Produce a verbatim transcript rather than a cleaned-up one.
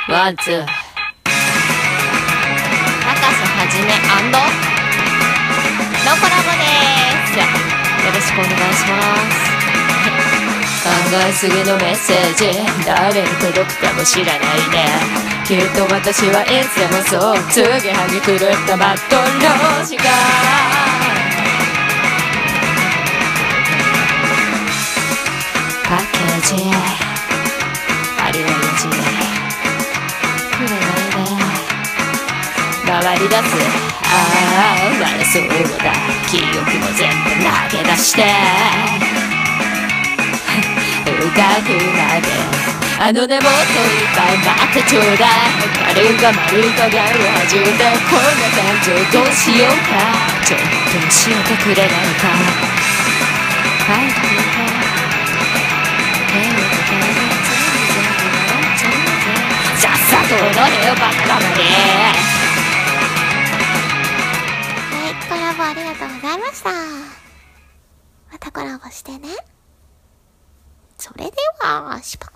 ワンツー高瀬はじめのコラボです。よろしくお願いします。考えすぎのメッセージ誰に届くかも知らないね。きっと私はいつでもそう継ぎはぎ狂ったマットの時間パッケージありはよじくれないで回り出す。ああ悪そうだ記憶も全部投げ出して深くまであの根元いっぱい待ってちょうだい。丸が丸い加減を始めてこんな感情どうしようか。ちょっと教えてくれないか。はいはいさっさと踊れよバカだまり。 はい、コラボありがとうございました。またコラボしてね。それでは、しば